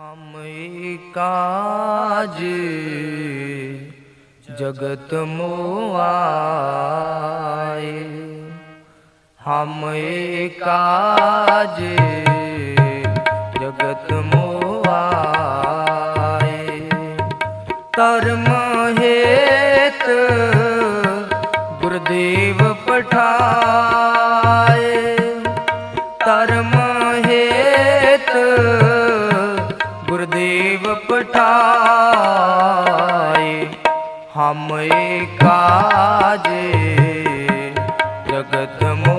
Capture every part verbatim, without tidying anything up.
हम काज जगत मोआए, हम काज जगत मोआए। कर्म हेत गुरुदेव पठाए, कर्म हेत गुरुदेव पठाए। हम काज जगत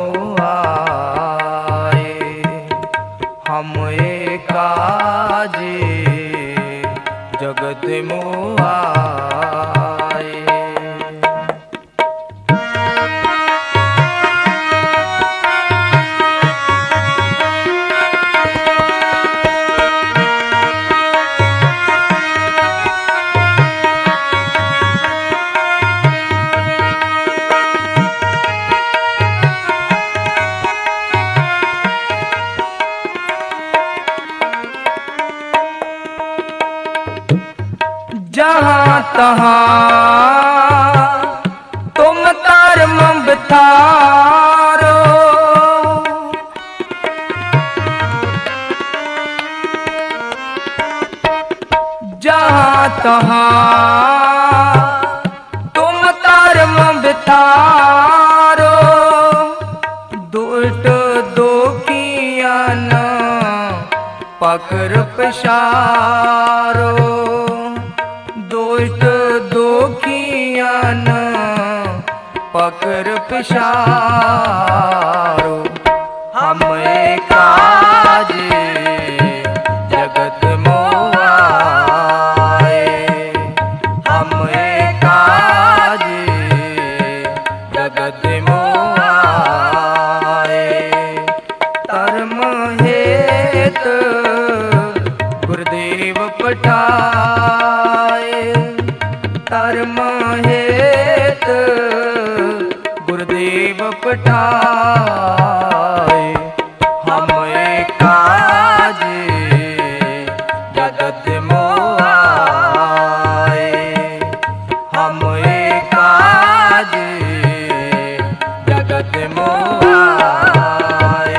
मोआए, हम काज जगत मोआए। जहाँ तहाँ तुम धर्म बिथारो, जहाँ तहाँ तुम धर्म बिथारो। दुष्ट दोखियान पकड़ पसारो, दुष्ट दोखियान पकड़ पसारो। हम काज जगत मोआए, हम काज जगत मोआए। कर्म हेत गुरुदेव पठाए, कर्म हेत गुरुदेव पठाए। हम काज जगत मोआए, हम काज जगत मोआए।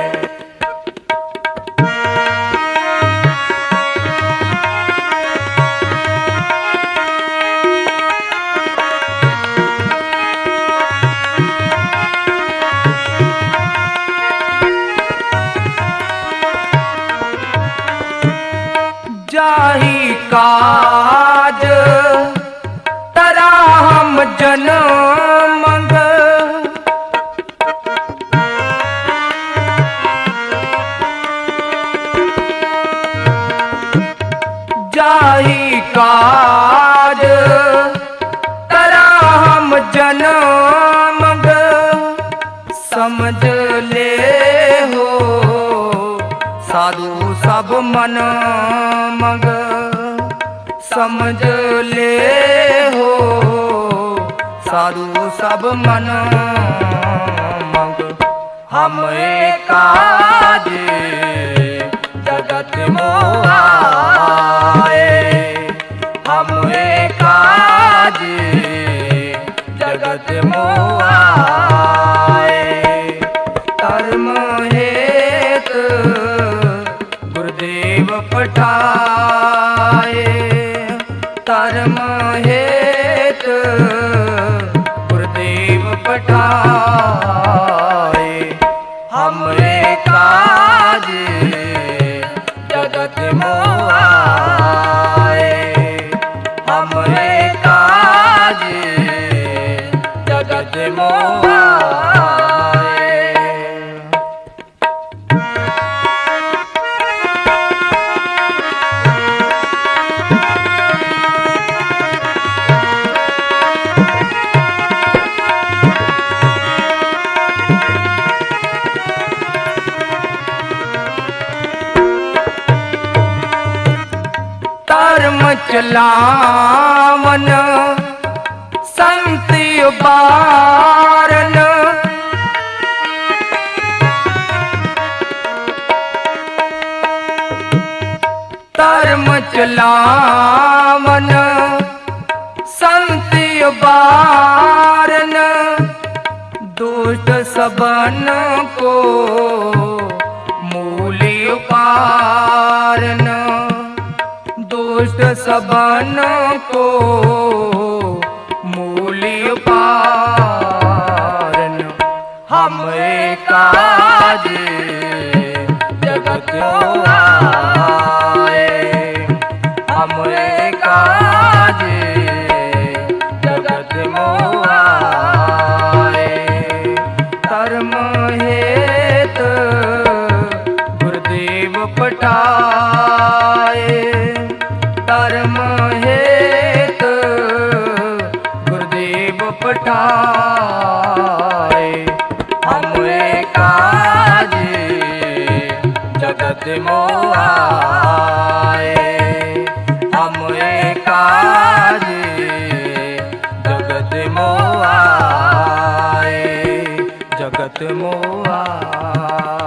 जाहि काज तरा हम जनमंग, जाहि काज तरा हम जनमंग। समझ ले हो साधु सब मन मग, समझ ले हो साधु सब मन मग। हम काज जगत मोआए, हम काज जगत मोआए। कर्म हेत गुरुदेव पठाए, कर्म हेत गुरुदेव पठाए। हम काज जगत मोआए, हम काज जगत मोआए। धर्म चलावन संत बारन, धर्म चलावन संत बारन दुष्ट सबन को मूल्य पारन दुष्ट सबन को मूल्य पारन हमरे काज जगत आए हमरे काज जगत मोआए धर्म हेत गुरुदेव पठाए धर्म हेत गुरुदेव पठाए हमरे काज जगत मोआए हमरे काज जगत मोआए जगत मोआए।